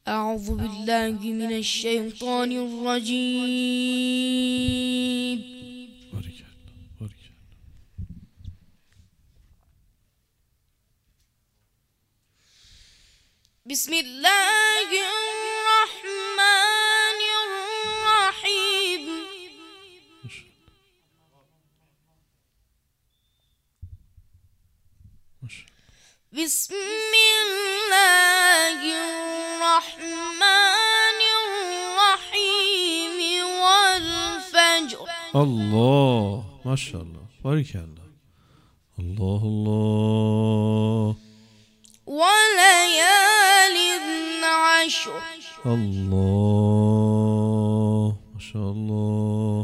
أعوذ بالله من الشيطان الرجيم. بسم الله الرحمن الرحيم. بسم الله الرحمن الرحيم والفجر. الله ما شاء الله بارك الله. الله الله. وليال عشر. الله ما شاء الله.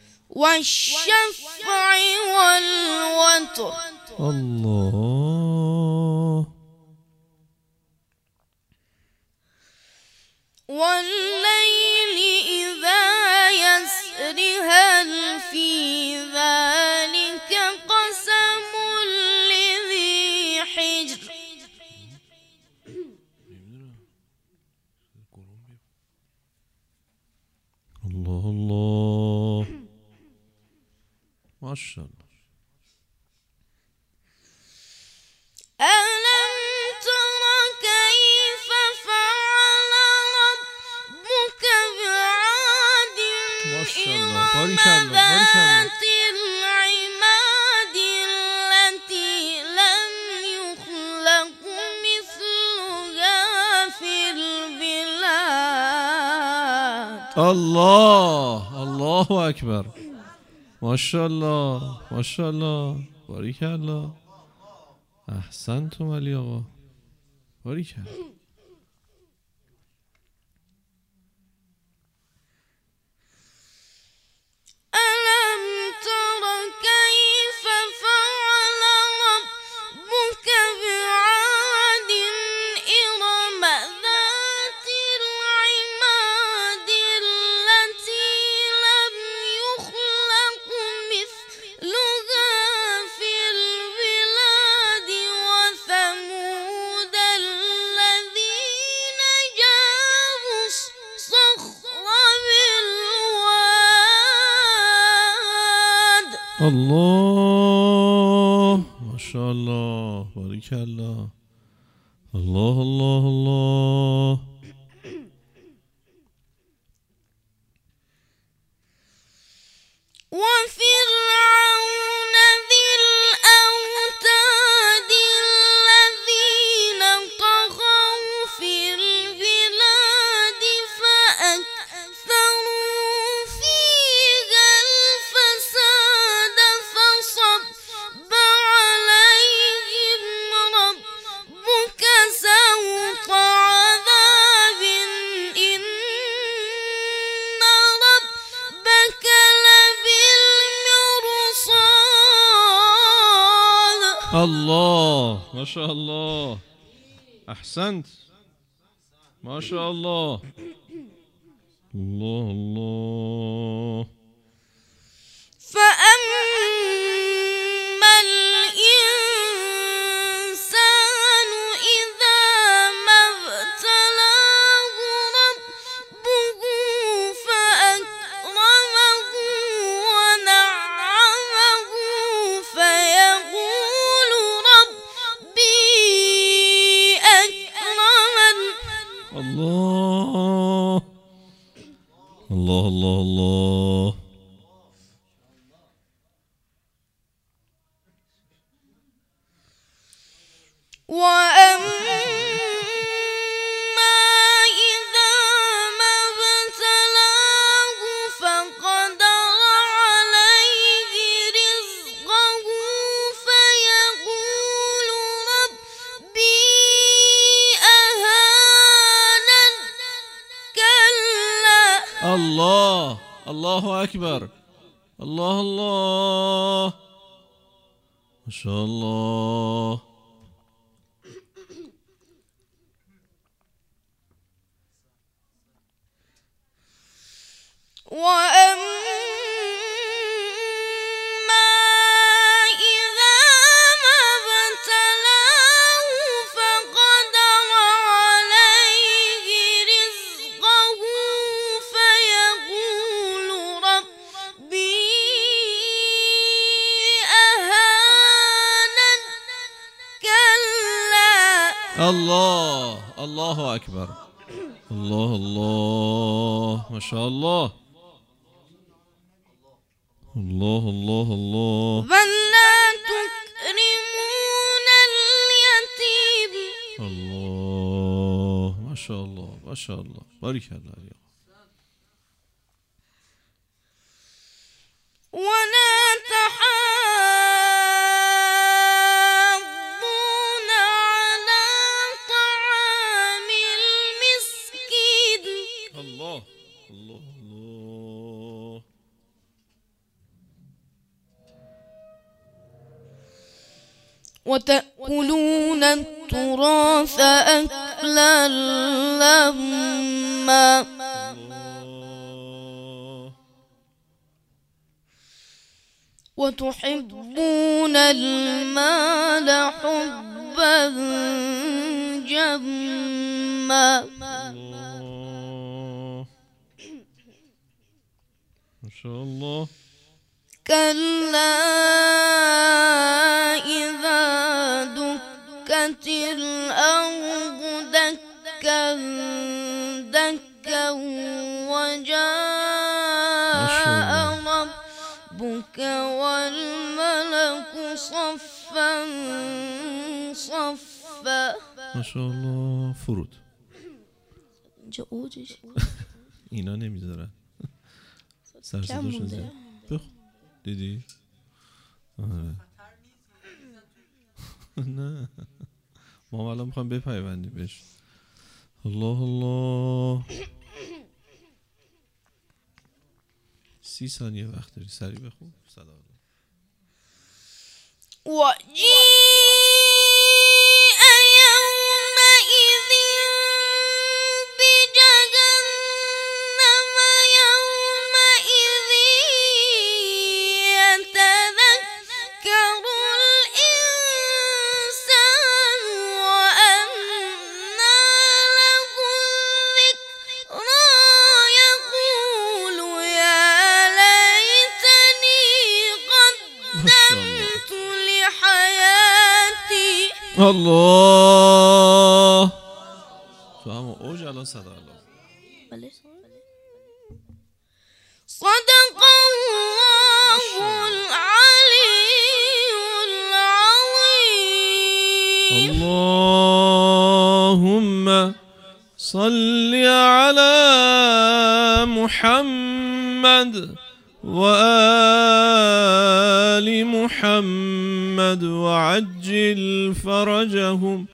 والشفع والوتر. الله. والليل إذا يسر هل في ذلك قسم لذي حجر. الله الله ما شاء الله. ألم تر كيف فعل ربك بعاد ما شاء الله إرم بارك الله بارك الله. ذات العماد التي لم يخلق مثلها في البلاد. الله الله أكبر. ما شاء الله ما شاء الله بارك الله. أحسنتم علي آقا بارك الله. ألم تر كيف فعل ربك بعاد إرم ذات العماد التي لم يخلق مثلها في البلاد. وثمود الذين جابوا الصخر بالواد. الله ما شاء الله بارك الله. الله الله الله. وفرعون ذي الأوتاد الذين طغوا في البلاد فأكثروا فيها الفساد فصب عليهم ربك سوط عذاب إن ربك لبالمرصاد. الله ما شاء الله أحسنت ما شاء الله. الله الله. فأما الإنسان إذا ما ابتلاه ربه فأكرمه ونعمه فيقول ربي أكرمن. الله الله الله الله. وأما إذا ما ابتلاه فقدر عليه رزقه فيقول ربي أهانن. كلا. الله الله أكبر. الله الله ما شاء الله. وأما إذا ما ابتلاه فقدر عليه الله أكبر. الله الله ما شاء الله. الله الله الله. بل لا تكرمون اليتيم. الله ما شاء الله ما شاء الله. بارك الله عليك. ولا تحاضون على طعام المسكين. الله الله الله. وتأكلون التراث أكلا لما. وتحبون المال حبا جما. ما شاء الله. كلا إذا دكت الأرض دكا دكا وجاء ربك والملك صفا صفا. ما شاء الله. فرود اینجا اوجش اینا نمیذارن سرصداشون زیاد. بخو دیدی؟ آره. نه ما الان میخوایم بپیوندیم بهش. الله الله. 30 ثانیه وقت داری. سریع بخون. سلام. وجيء يومئذ بجهنم يومئذ يتذكر الإنسان وأنى له الذكرى يقول يا ليتني قدمت لحياتي. الله. تو همون اوج الان صدا الله. صدق الله العلي العظيم. اللهم صل على محمد وآل محمد وعجل فرجهم.